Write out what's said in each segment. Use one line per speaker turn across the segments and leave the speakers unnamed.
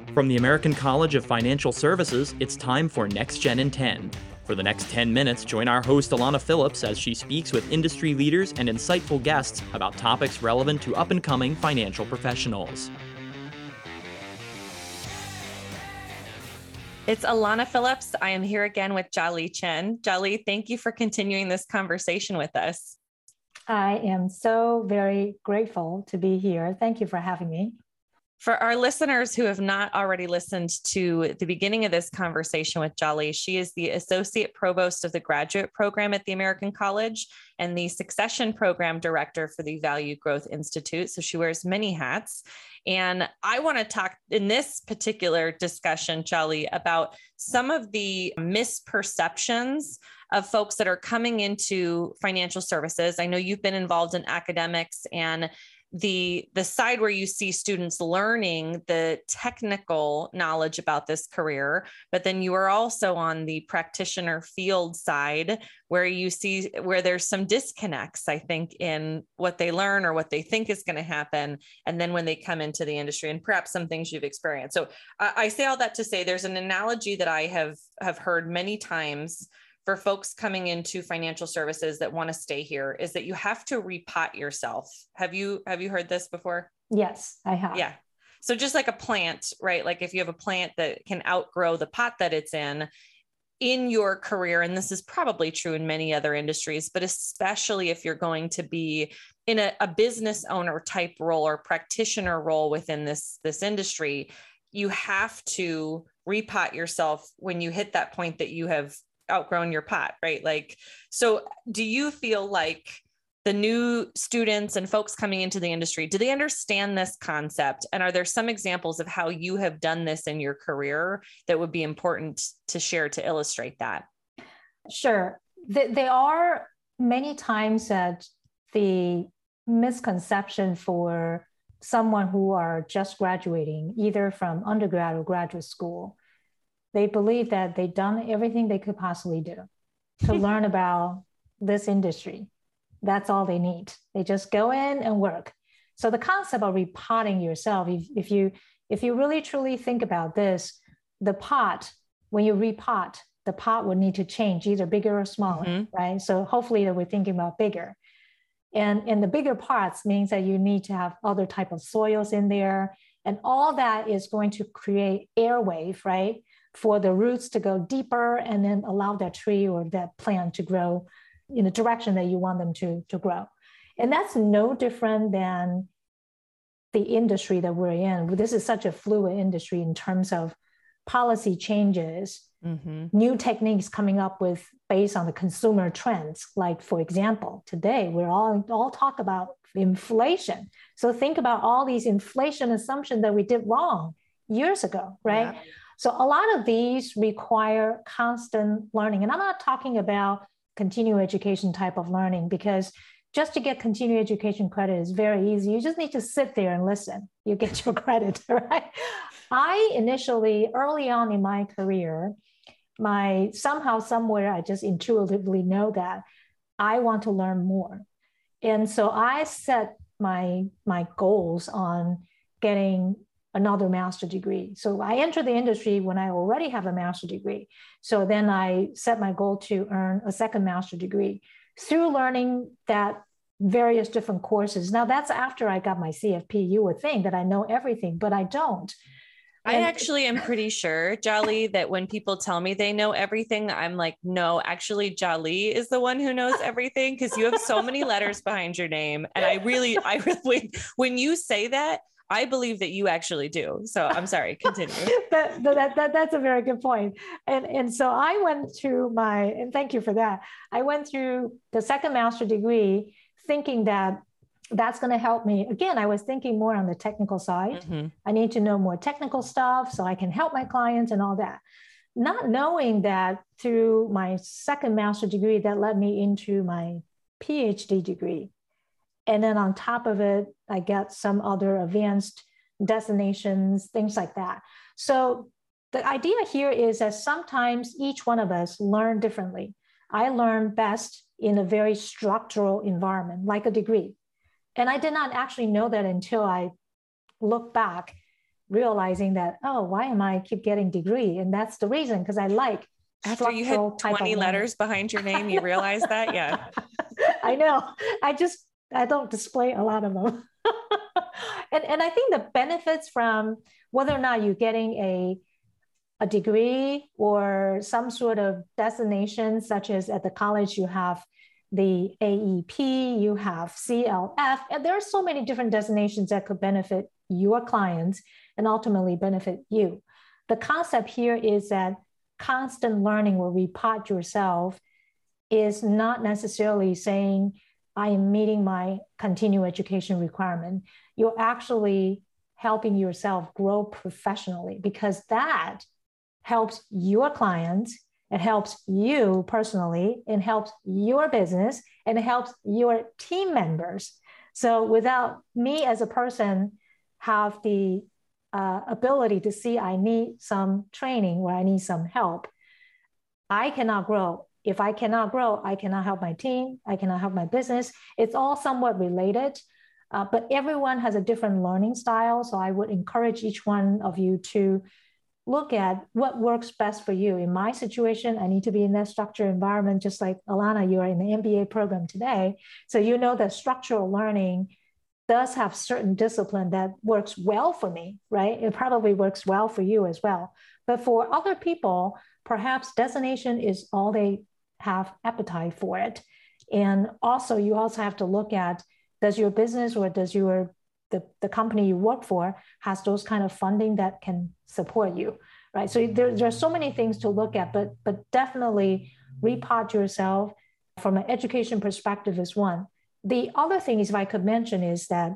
From the American College of Financial Services, it's time for Next Gen in 10. For the next 10 minutes, join our host Alana Phillips as she speaks with industry leaders and insightful guests about topics relevant to up-and-coming financial professionals.
It's Alana Phillips. I am here again with Jiali Chen. Jiali, thank you for continuing this conversation with us.
I am so very grateful to be here. Thank you for having me.
For our listeners who have not already listened to the beginning of this conversation with Jiali, she is the Associate Provost of the Graduate Program at the American College and the Succession Program Director for the Value Growth Institute. So she wears many hats. And I want to talk in this particular discussion, Jiali, about some of the misperceptions of folks that are coming into financial services. I know you've been involved in academics and the side where you see students learning the technical knowledge about this career, but then you are also on the practitioner field side where you see where there's some disconnects, I think, in what they learn or what they think is going to happen. And then when they come into the industry and perhaps some things you've experienced. So I say all that to say there's an analogy that I have heard many times for folks coming into financial services that want to stay here is that you have to repot yourself. Have you heard this before?
Yes, I have.
Yeah. So just like a plant, right? Like if you have a plant that can outgrow the pot that it's in your career, and this is probably true in many other industries, but especially if you're going to be in a business owner type role or practitioner role within this industry, you have to repot yourself when you hit that point that you have outgrown your pot, right? Like, so do you feel like the new students and folks coming into the industry, do they understand this concept? And are there some examples of how you have done this in your career that would be important to share to illustrate that?
Sure. There are many times that the misconception for someone who are just graduating, either from undergrad or graduate school, they believe that they've done everything they could possibly do to learn about this industry. That's all they need. They just go in and work. So the concept of repotting yourself, if you really truly think about this, the pot, when you repot, the pot would need to change, either bigger or smaller, right? So hopefully that we're thinking about bigger. And the bigger pots means that you need to have other type of soils in there. And all that is going to create airwave, right? For the roots to go deeper and then allow that tree or that plant to grow in the direction that you want them to grow. And that's no different than the industry that we're in. This is such a fluid industry in terms of policy changes, new techniques coming up with based on the consumer trends. Like, for example, today we're all talk about inflation. So think about all these inflation assumptions that we did wrong years ago, right? Yeah. So a lot of these require constant learning. And I'm not talking about continuing education type of learning, because just to get continuing education credit is very easy. You just need to sit there and listen. You get your credit, right? I initially, early on in my career, somehow, somewhere, I just intuitively know that I want to learn more. And so I set my goals on getting another master's degree. So I entered the industry when I already have a master's degree. So then I set my goal to earn a second master's degree through learning that various different courses. Now that's after I got my CFP. You would think that I know everything, but I don't.
I actually am pretty sure, Jiali, that when people tell me they know everything, I'm like, no, actually, Jiali is the one who knows everything, because you have so many letters behind your name. And I really, when you say that, I believe that you actually do. So I'm sorry, continue.
That's a very good point. And so I went through and thank you for that. I went through the second master's degree thinking that that's going to help me. Again, I was thinking more on the technical side. I need to know more technical stuff so I can help my clients and all that. Not knowing that through my second master's degree, that led me into my PhD degree. And then on top of it, I get some other advanced designations, things like that. So the idea here is that sometimes each one of us learn differently. I learn best in a very structural environment, like a degree. And I did not actually know that until I look back realizing that, oh, why am I keep getting degree? And that's the reason, because I like
after you had 20 letters behind your name, you realized that? Yeah.
I know. I don't display a lot of them. and I think the benefits from whether or not you're getting a degree or some sort of designation, such as at the college, you have the AEP, you have CLF, and there are so many different designations that could benefit your clients and ultimately benefit you. The concept here is that constant learning or repot yourself is not necessarily saying I am meeting my continuing education requirement. You're actually helping yourself grow professionally, because that helps your clients, it helps you personally, it helps your business, and it helps your team members. So without me as a person have the ability to see I need some training or I need some help, I cannot grow. If I cannot grow, I cannot help my team, I cannot help my business. It's all somewhat related, but everyone has a different learning style. So I would encourage each one of you to look at what works best for you. In my situation, I need to be in that structured environment, just like Alana, you're in the MBA program today. So you know that structural learning does have certain discipline that works well for me, right? It probably works well for you as well. But for other people, perhaps designation is all they have appetite for it. And also, you also have to look at, does your business or does the company you work for has those kind of funding that can support you, right? So there are so many things to look at, but definitely repot yourself from an education perspective is one. The other thing is, if I could mention, is that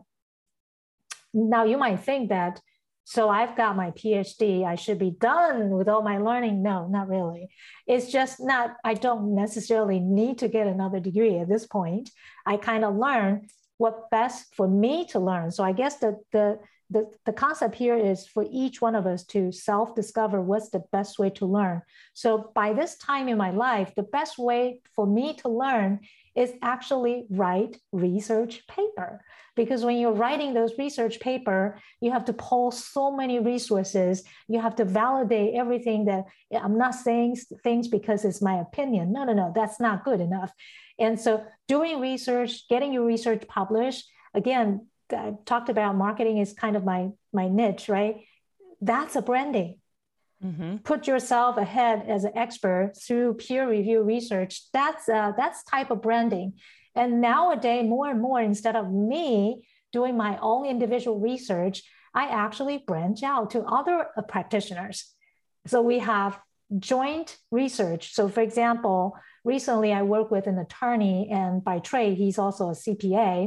now you might think that, so I've got my PhD, I should be done with all my learning. No, not really. It's just not, I don't necessarily need to get another degree at this point. I kind of learn what best for me to learn. So I guess the concept here is for each one of us to self-discover what's the best way to learn. So by this time in my life, the best way for me to learn is actually write research paper. Because when you're writing those research paper, you have to pull so many resources. You have to validate everything that I'm not saying things because it's my opinion. No, that's not good enough. And so doing research, getting your research published, again, I talked about marketing is kind of my niche, right? That's a branding. Mm-hmm. Put yourself ahead as an expert through peer review research. That's type of branding. And nowadays, more and more, instead of me doing my own individual research, I actually branch out to other practitioners. So we have joint research. So for example, recently I worked with an attorney, and by trade, he's also a CPA.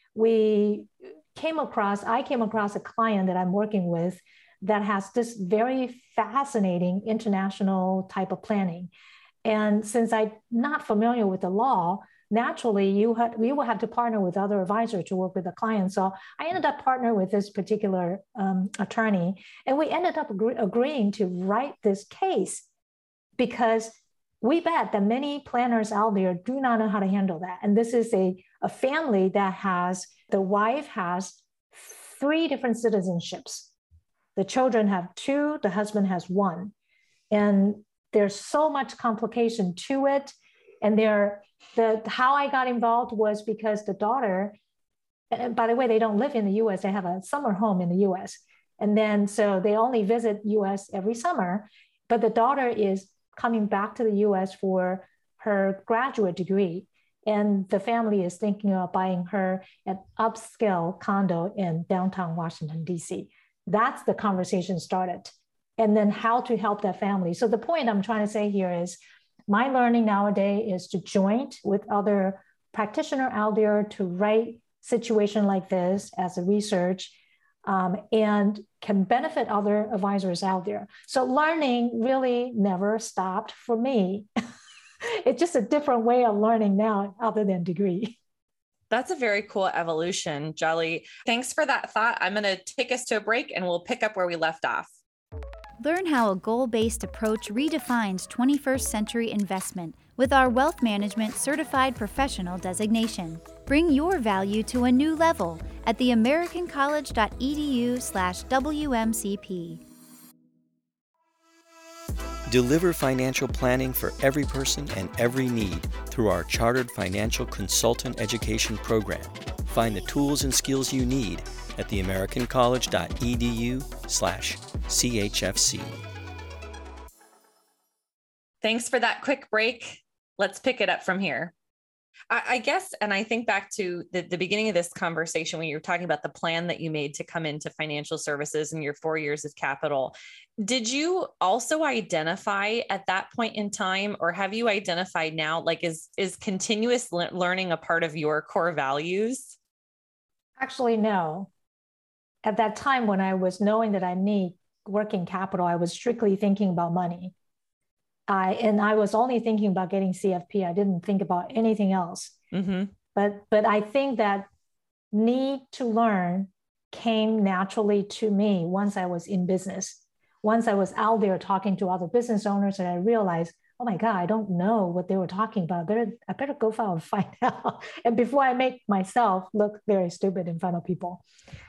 I came across a client that I'm working with that has this very fascinating international type of planning. And since I'm not familiar with the law, naturally, we will have to partner with other advisors to work with the client. So I ended up partnering with this particular attorney, and we ended up agreeing to write this case because we bet that many planners out there do not know how to handle that. And this is a family that the wife has 3 different citizenships. The children have 2, the husband has 1. And there's so much complication to it. And how I got involved was because the daughter, and by the way, they don't live in the US, they have a summer home in the US. And then, so they only visit US every summer, but the daughter is coming back to the US for her graduate degree. And the family is thinking of buying her an upscale condo in downtown Washington, DC. That's the conversation started. And then how to help that family. So the point I'm trying to say here is my learning nowadays is to joint with other practitioners out there to write situation like this as a research and can benefit other advisors out there. So learning really never stopped for me. It's just a different way of learning now other than degree.
That's a very cool evolution, Jolly. Thanks for that thought. I'm going to take us to a break and we'll pick up where we left off.
Learn how a goal-based approach redefines 21st century investment with our Wealth Management Certified Professional designation. Bring your value to a new level at theamericancollege.edu/WMCP.
Deliver financial planning for every person and every need through our Chartered Financial Consultant Education Program. Find the tools and skills you need at theamericancollege.edu/CHFC.
Thanks for that quick break. Let's pick it up from here. I guess, and I think back to the beginning of this conversation when you were talking about the plan that you made to come into financial services in your 4 years of capital. Did you also identify at that point in time, or have you identified now, like is continuous learning a part of your core values?
Actually, no. At that time, when I was knowing that I need working capital, I was strictly thinking about money. I was only thinking about getting CFP. I didn't think about anything else.
Mm-hmm.
But I think that need to learn came naturally to me once I was in business. Once I was out there talking to other business owners, and I realized, oh my God, I don't know what they were talking about. I better go out and find out. And before I make myself look very stupid in front of people.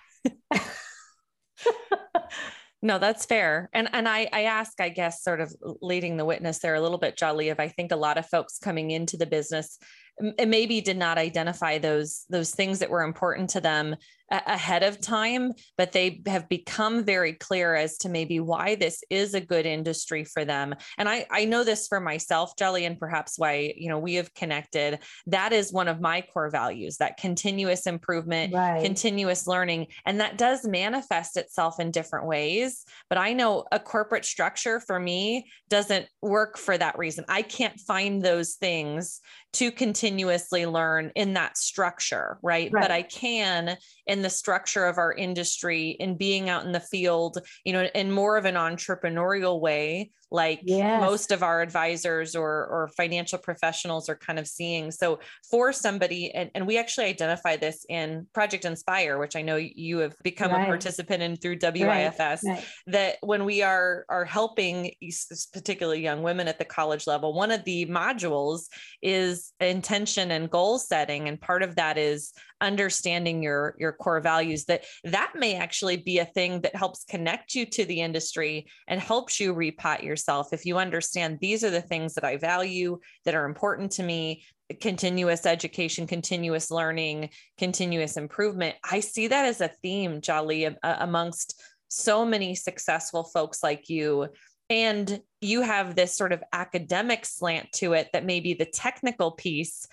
No, that's fair. And I ask, I guess, sort of leading the witness there a little bit, Jolly, if I think a lot of folks coming into the business maybe did not identify those things that were important to them ahead of time, but they have become very clear as to maybe why this is a good industry for them. And I know this for myself, Jolly, and perhaps why, we have connected. That is one of my core values, that continuous improvement,
right.
Continuous learning. And that does manifest itself in different ways. But I know a corporate structure for me doesn't work for that reason. I can't find those things to continuously learn in that structure, right? But I can in the structure of our industry, in being out in the field, in more of an entrepreneurial way, like most of our advisors or financial professionals are kind of seeing. So for somebody, and we actually identify this in Project Inspire, which I know you have become a participant in through WIFS, that when we are helping particularly young women at the college level, one of the modules is intention and goal setting. And part of that is understanding your core values, that may actually be a thing that helps connect you to the industry and helps you repot yourself. If you understand these are the things that I value, that are important to me, continuous education, continuous learning, continuous improvement. I see that as a theme, Jolly, amongst so many successful folks like you. And you have this sort of academic slant to it that maybe the technical piece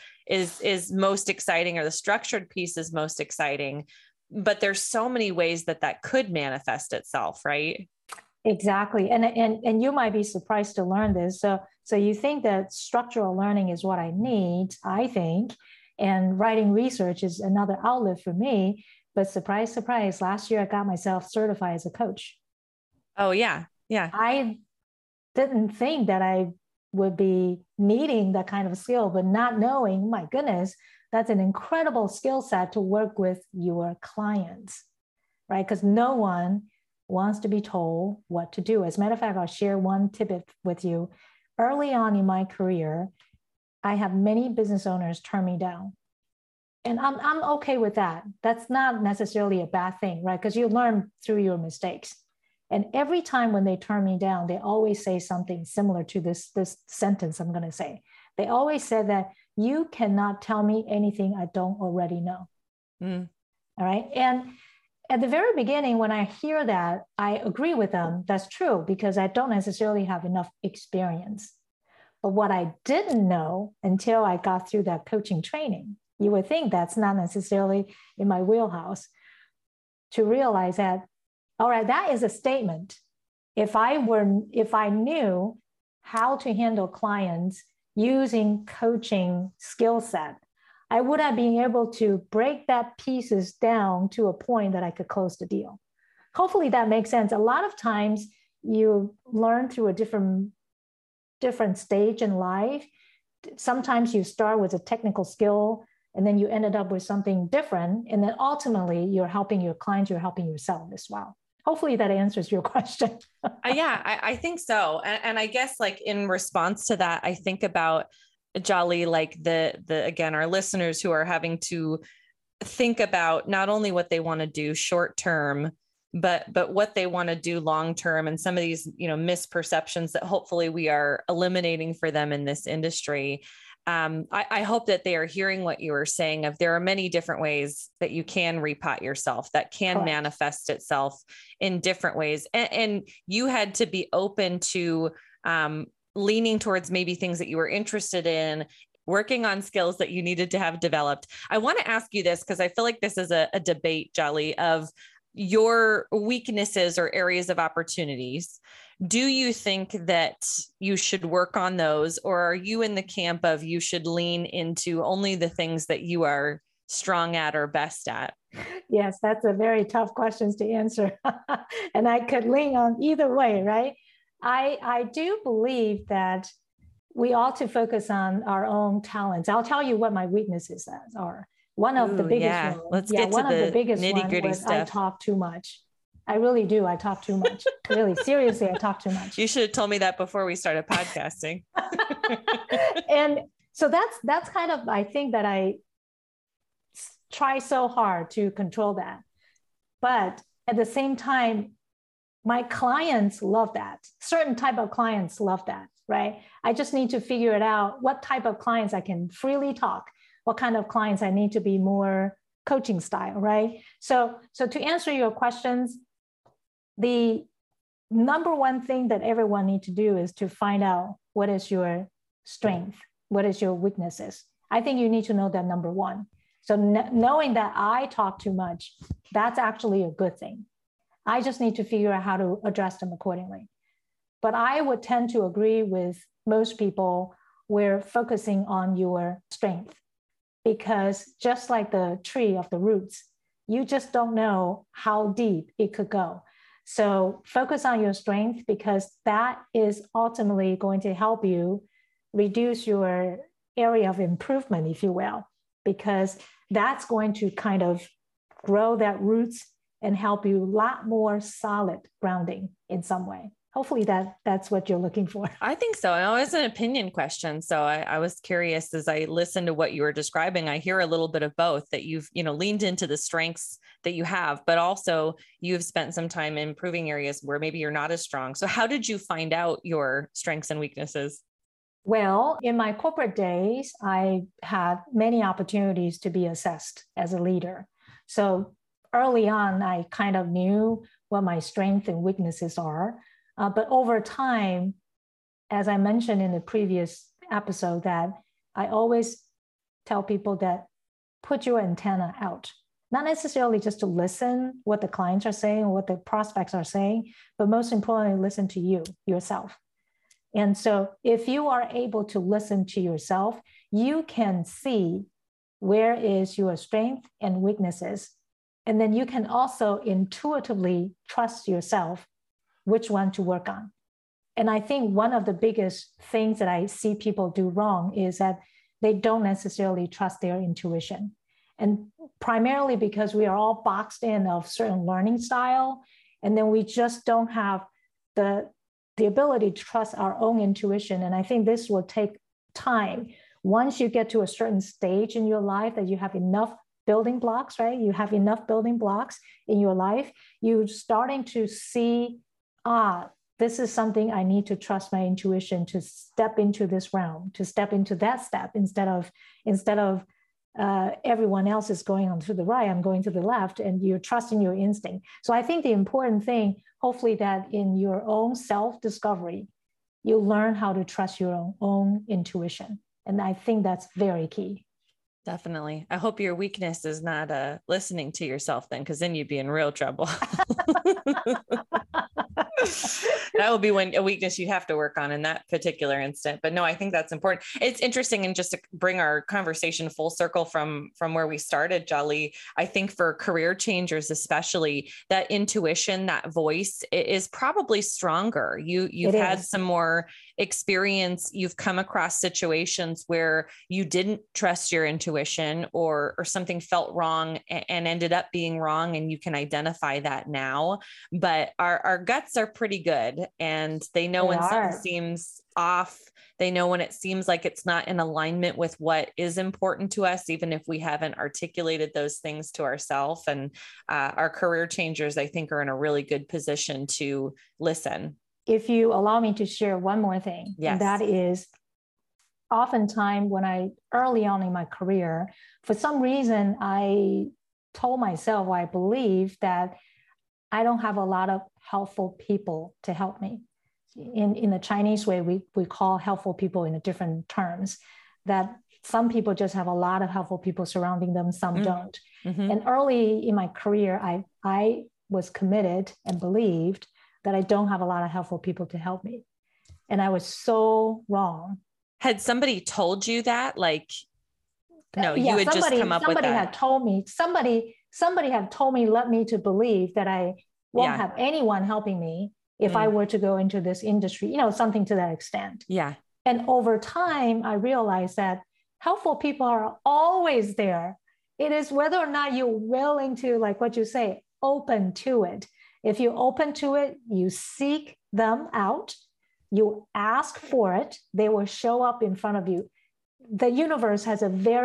is most exciting, or the structured piece is most exciting, but there's so many ways that could manifest itself, right?
Exactly. And you might be surprised to learn this. So you think that structural learning is what I need, I think, and writing research is another outlet for me. But surprise, surprise, last year I got myself certified as a coach.
Oh, yeah. Yeah.
I didn't think that I would be needing that kind of skill, but not knowing, my goodness, that's an incredible skill set to work with your clients, right? Because no one wants to be told what to do. As a matter of fact, I'll share one tidbit with you. Early on in my career, I have many business owners turn me down. And I'm okay with that. That's not necessarily a bad thing, right? Because you learn through your mistakes. And every time when they turn me down, they always say something similar to this sentence I'm going to say. They always say that you cannot tell me anything I don't already know. All right. And at the very beginning, when I hear that, I agree with them. That's true, because I don't necessarily have enough experience. But what I didn't know until I got through that coaching training, you would think that's not necessarily in my wheelhouse, to realize that, all right, that is a statement. If I knew how to handle clients using coaching skill set, I would have been able to break that pieces down to a point that I could close the deal. Hopefully that makes sense. A lot of times you learn through a different stage in life. Sometimes you start with a technical skill and then you ended up with something different. And then ultimately you're helping your clients, you're helping yourself as well. hopefully that answers your question.
I think so. And I guess like in response to that, I think about Jolly, like the again, our listeners who are having to think about not only what they want to do short term, but what they want to do long term, and some of these, misperceptions that hopefully we are eliminating for them in this industry. I hope that they are hearing what you were saying of there are many different ways that you can repot yourself, that can
Correct.
manifest itself in different ways. And you had to be open to leaning towards maybe things that you were interested in, working on skills that you needed to have developed. I want to ask you this because I feel like this is a debate, Jolly, of your weaknesses or areas of opportunities. Do you think that you should work on those, or are you in the camp of you should lean into only the things that you are strong at or best at?
Yes, that's a very tough question to answer. And I could lean on either way, right? I do believe that we ought to focus on our own talents. I'll tell you what my weaknesses are. One of the biggest ones.
Let's get to the nitty-gritty stuff.
I talk too much. I really do. I talk too much. Really, seriously, I talk too much.
You should have told me that before we started podcasting.
And so that's kind of, I think that I try so hard to control that. But at the same time, my clients love that. Certain type of clients love that, right? I just need to figure it out what type of clients I can freely talk, what kind of clients I need to be more coaching style, right? So to answer your questions, the number one thing that everyone needs to do is to find out what is your strength, what is your weaknesses. I think you need to know that, number one. So knowing that I talk too much, that's actually a good thing. I just need to figure out how to address them accordingly. But I would tend to agree with most people, we're focusing on your strength, because just like the tree of the roots, you just don't know how deep it could go. So focus on your strength, because that is ultimately going to help you reduce your area of improvement, if you will, because that's going to kind of grow that roots and help you a lot more solid grounding in some way. Hopefully that's what you're looking for.
I think so. And it was an opinion question. So I was curious as I listened to what you were describing. I hear a little bit of both, that you've, leaned into the strengths that you have, but also you've spent some time improving areas where maybe you're not as strong. So how did you find out your strengths and weaknesses?
Well, in my corporate days, I had many opportunities to be assessed as a leader. So early on, I kind of knew what my strengths and weaknesses are. But over time, as I mentioned in the previous episode, that I always tell people that put your antenna out, not necessarily just to listen what the clients are saying or what the prospects are saying, but most importantly, listen to yourself. And so if you are able to listen to yourself, you can see where is your strength and weaknesses. And then you can also intuitively trust yourself which one to work on. And I think one of the biggest things that I see people do wrong is that they don't necessarily trust their intuition. And primarily because we are all boxed in of certain learning style, and then we just don't have the ability to trust our own intuition. And I think this will take time. Once you get to a certain stage in your life that you have enough building blocks, right? You have enough building blocks in your life, you're starting to see, this is something I need to trust my intuition to step into this realm, to step into that step instead of everyone else is going on to the right, I'm going to the left, and you're trusting your instinct. So I think the important thing, hopefully, that in your own self-discovery, you learn how to trust your own intuition. And I think that's very key.
Definitely. I hope your weakness is not listening to yourself then, because then you'd be in real trouble. That would be a weakness you'd have to work on in that particular instant. But no, I think that's important. It's interesting. And just to bring our conversation full circle from where we started, Jolly, I think for career changers, especially, that intuition, that voice is probably stronger. You've had some more experience. You've come across situations where you didn't trust your intuition or something felt wrong and ended up being wrong. And you can identify that now, but our guts are pretty good and they know when something seems off. They know when it seems like it's not in alignment with what is important to us, even if we haven't articulated those things to ourselves. And our career changers, I think, are in a really good position to listen.
If you allow me to share one more thing,
yes.
And that is oftentimes when early on in my career, for some reason, I told myself, I believe that I don't have a lot of helpful people to help me. In the Chinese way, we call helpful people in different terms, that some people just have a lot of helpful people surrounding them, some don't. Mm-hmm. And early in my career, I was committed and believed that I don't have a lot of helpful people to help me. And I was so wrong.
Had somebody told you that? Like, no, you had just come up with that.
Somebody had told me, somebody had told me, led me to believe that I won't have anyone helping me if I were to go into this industry, something to that extent.
Yeah.
And over time, I realized that helpful people are always there. It is whether or not you're willing to, like what you say, open to it. If you're open to it, you seek them out, you ask for it, they will show up in front of you. The universe has a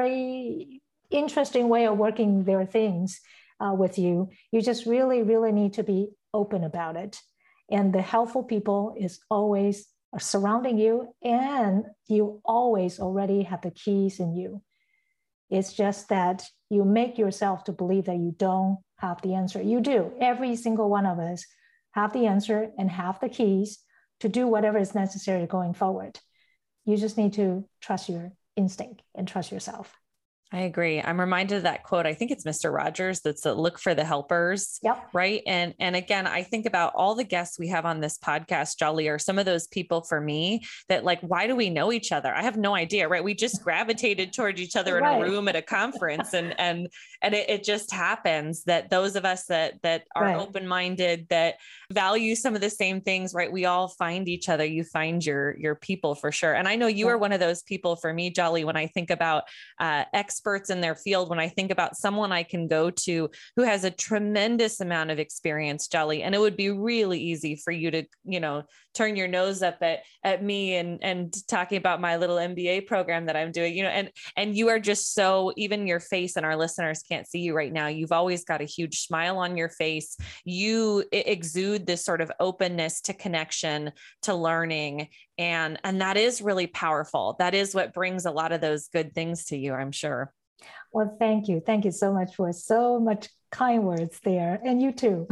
very interesting way of working their things with you. You just really, really need to be open about it. And the helpful people is always surrounding you, and you always already have the keys in you. It's just that you make yourself to believe that you don't have the answer. You do. Every single one of us have the answer and have the keys to do whatever is necessary going forward. You just need to trust your instinct and trust yourself.
I agree. I'm reminded of that quote. I think it's Mr. Rogers. That's look for the helpers.
Yep.
Right. And again, I think about all the guests we have on this podcast, Jolly, are some of those people for me that like, why do we know each other? I have no idea. Right. We just gravitated towards each other in a room at a conference and it just happens that those of us that are open-minded, that value some of the same things, right. We all find each other. You find your people for sure. And I know you are one of those people for me, Jolly, when I think about experts in their field, when I think about someone I can go to who has a tremendous amount of experience, Jolly, and it would be really easy for you to, turn your nose up at me and talking about my little MBA program that I'm doing, and you are just so, even your face, and our listeners can't see you right now, you've always got a huge smile on your face. You exude this sort of openness to connection, to learning. And that is really powerful. That is what brings a lot of those good things to you, I'm sure.
Well, thank you. Thank you so much for so much kind words there. And you too.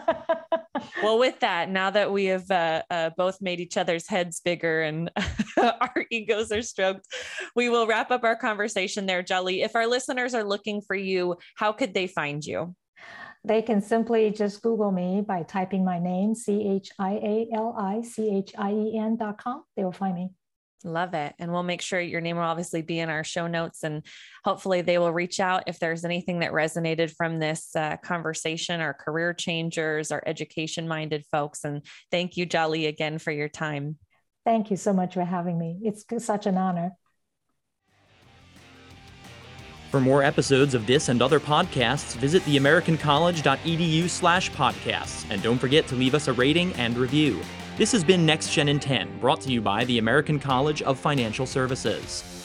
Well, with that, now that we have both made each other's heads bigger and our egos are stroked, we will wrap up our conversation there, Jolly. If our listeners are looking for you, how could they find you?
They can simply just Google me by typing my name, CHIALICHIEN.com. They will find me.
Love it. And we'll make sure your name will obviously be in our show notes, and hopefully they will reach out if there's anything that resonated from this conversation, our career changers, our education-minded folks. And thank you, Jolly, again for your time.
Thank you so much for having me. It's such an honor.
For more episodes of this and other podcasts, visit theamericancollege.edu/podcasts. And don't forget to leave us a rating and review. This has been Next Gen in 10, brought to you by the American College of Financial Services.